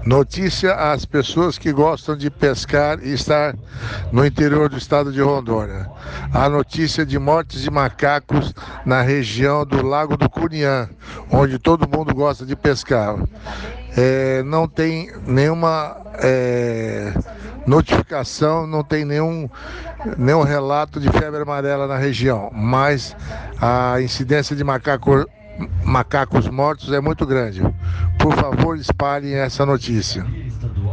Notícia às pessoas que gostam de pescar e estar no interior do estado de Rondônia. A notícia de mortes de macacos na região do Lago do Cunhã, onde todo mundo gosta de pescar. Não tem nenhuma notificação, não tem nenhum relato de febre amarela na região, mas a incidência de macacos mortos é muito grande. Por favor, espalhem essa notícia.